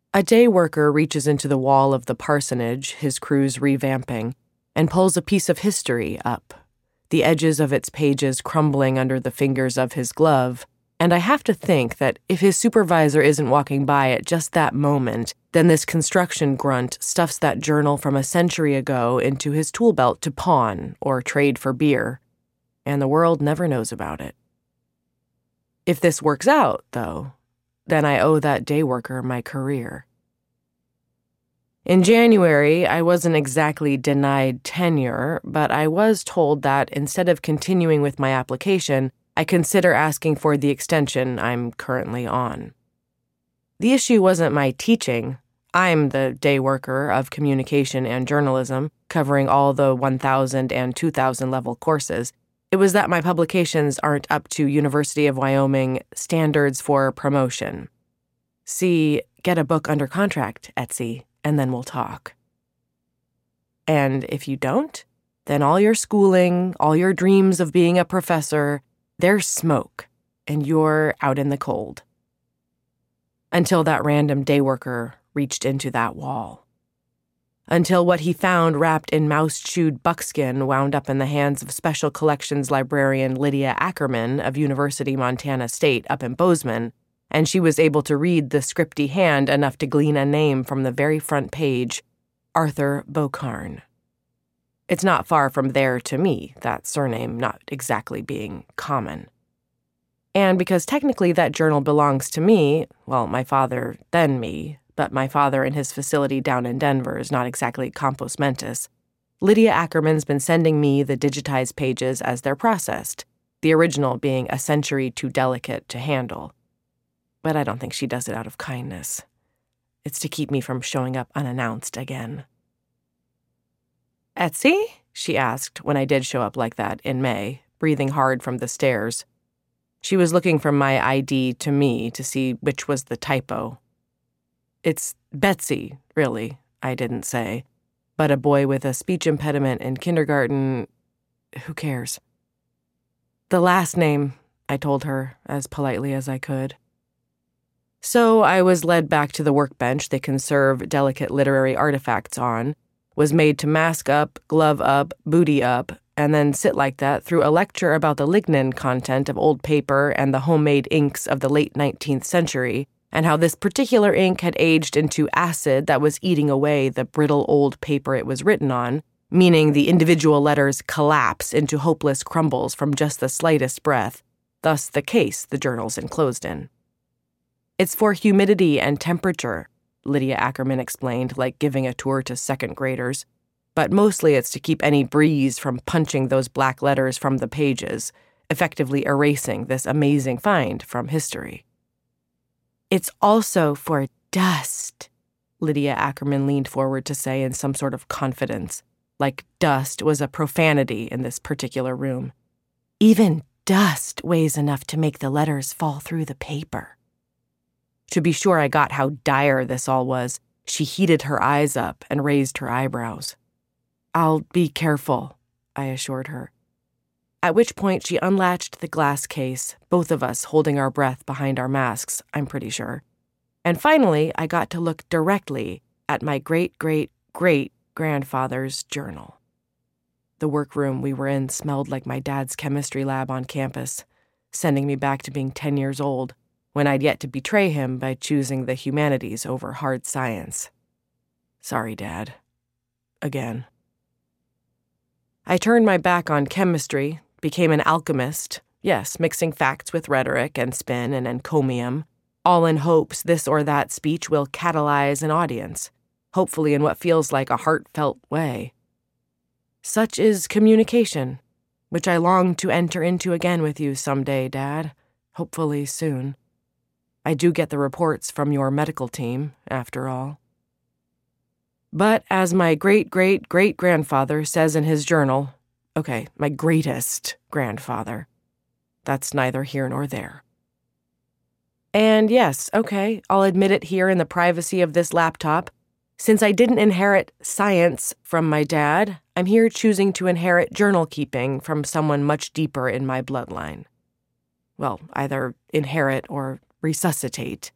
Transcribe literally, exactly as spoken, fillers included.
A day worker reaches into the wall of the parsonage his crew's revamping and pulls a piece of history up, the edges of its pages crumbling under the fingers of his glove, and I have to think that if his supervisor isn't walking by at just that moment, then this construction grunt stuffs that journal from a century ago into his tool belt to pawn or trade for beer, and the world never knows about it. If this works out, though, then I owe that day worker my career. In January, I wasn't exactly denied tenure, but I was told that instead of continuing with my application, I consider asking for the extension I'm currently on. The issue wasn't my teaching. I'm the day worker of communication and journalism, covering all the one thousand and two thousand level courses. It was that my publications aren't up to University of Wyoming standards for promotion. See, get a book under contract, Etsy, and then we'll talk. And if you don't, then all your schooling, all your dreams of being a professor, they're smoke, and you're out in the cold. Until that random day worker reached into that wall. Until what he found wrapped in mouse-chewed buckskin wound up in the hands of Special Collections librarian Lydia Ackerman of University Montana State up in Bozeman, and she was able to read the scripty hand enough to glean a name from the very front page, Arthur Bocarn. It's not far from there to me, that surname not exactly being common. And because technically that journal belongs to me, well, my father, then me, but my father and his facility down in Denver is not exactly compos mentis, Lydia Ackerman's been sending me the digitized pages as they're processed, the original being a century too delicate to handle. But I don't think she does it out of kindness. It's to keep me from showing up unannounced again. Etsy? She asked when I did show up like that in May, breathing hard from the stairs. She was looking from my I D to me to see which was the typo. It's Betsy, really, I didn't say. But a boy with a speech impediment in kindergarten, who cares? The last name, I told her, as politely as I could. So I was led back to the workbench they conserve delicate literary artifacts on, was made to mask up, glove up, booty up, and then sit like that through a lecture about the lignin content of old paper and the homemade inks of the late nineteenth century, and how this particular ink had aged into acid that was eating away the brittle old paper it was written on, meaning the individual letters collapse into hopeless crumbles from just the slightest breath, thus the case the journal's enclosed in. It's for humidity and temperature, Lydia Ackerman explained, like giving a tour to second graders. But mostly it's to keep any breeze from punching those black letters from the pages, effectively erasing this amazing find from history. It's also for dust, Lydia Ackerman leaned forward to say in some sort of confidence, like dust was a profanity in this particular room. Even dust weighs enough to make the letters fall through the paper. To be sure I got how dire this all was, she heated her eyes up and raised her eyebrows. I'll be careful, I assured her. At which point she unlatched the glass case, both of us holding our breath behind our masks, I'm pretty sure. And finally, I got to look directly at my great-great-great-grandfather's journal. The workroom we were in smelled like my dad's chemistry lab on campus, sending me back to being ten years old, when I'd yet to betray him by choosing the humanities over hard science. Sorry, Dad. Again. I turned my back on chemistry, became an alchemist, yes, mixing facts with rhetoric and spin and encomium, all in hopes this or that speech will catalyze an audience, hopefully in what feels like a heartfelt way. Such is communication, which I long to enter into again with you someday, Dad, hopefully soon. I do get the reports from your medical team, after all. But as my great-great-great-grandfather says in his journal, okay, my greatest grandfather, that's neither here nor there. And yes, okay, I'll admit it here in the privacy of this laptop. Since I didn't inherit science from my dad, I'm here choosing to inherit journal keeping from someone much deeper in my bloodline. Well, either inherit or resuscitate,